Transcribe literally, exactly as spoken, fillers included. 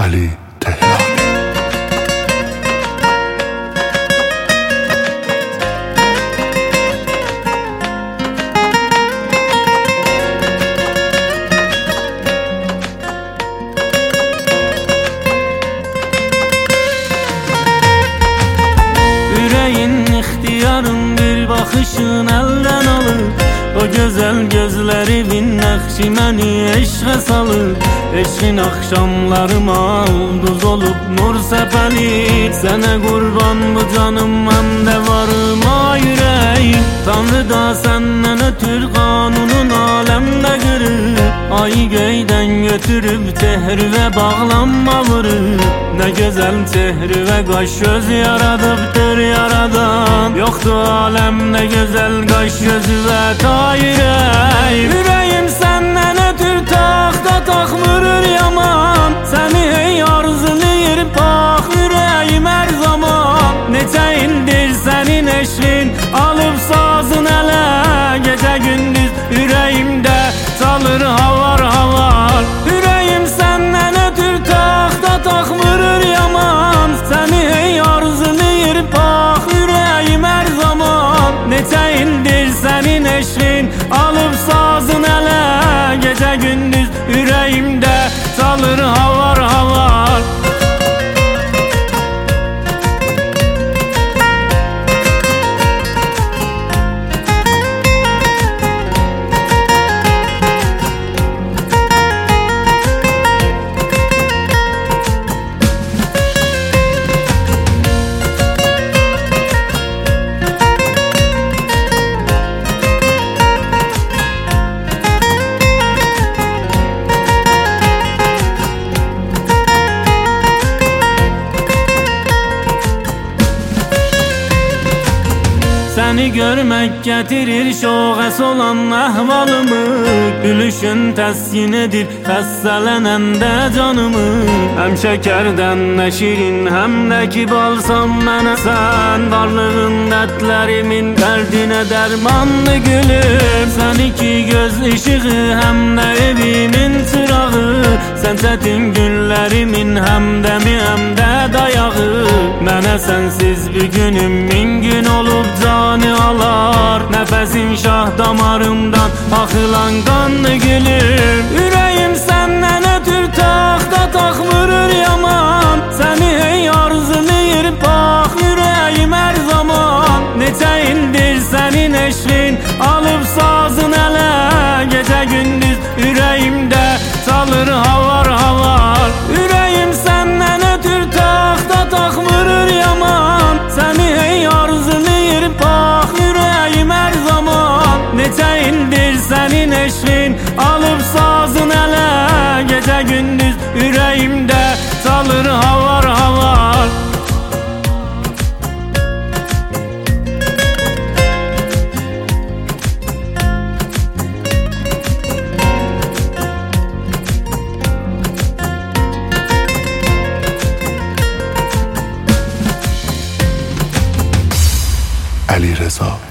Ali Tehrani. Yüreğin ihtiyarın bir bakışın elden alır. O güzel gözlerimin nakşi beni eşke salır. Eşkin akşamlarıma ulduz olup nur sepeli. Sana kurban bu canım hem de varıma yüreğim. Tanrı da senden ötür kanunun alemde kırır. Ay göyden götürüp tehrüve bağlanma vurur. Ne güzel tehri ve kaş göz yaradıptır yaradan. Yoktu alemde güzel kaş gözü ve ta yüreğim. Yüreğim senden ötür tahta takmırır yaman. Seni hey arzulayır bak yüreğim her zaman. Neçə indir senin eşrin alıp sazın ele. Gece gündüz yüreğimde çalır havar havar. Yüreğim senden ötür tahta takmırır yaman. Seni hey arzulayır bak yüreğim her zaman. Neçə indir senin eşrin alıp sazın ele. Gece gündüz yüreğimde çalır havar havar. Seni görmek getirir şoğes olan ahvalımı. Gülüşün teskin edir xəstələnən de canımı. Hem şekerden ne şirin hem de ki balsam mənə. Sen varlığın dertlerimin derdine dermanlı gülüm. Sen iki göz ışığı hem de evimin çırağı. Sen çetin günlerimin hem de mi hem de dayağı. Mənə sensiz bir günüm min gün olup canı alar. Nefesim şah damarımdan akılan kanlı gülüm. Yüreğim senden ötür tahta takmırır yaman. Seni hey arzulayır bak yüreğim her zaman. Neçə indir senin eşrin alıp sazın ele. Gece gündüz yüreğimde çalır havar havar. Yüreğim senden ötür tahta takmırır yaman. Seni hey arzulayır bak yüreğim her zaman. Neçə indir senin eşrin alıp sazın ele. Gece gündüz yüreğimde çalır havar havar. Ali Reza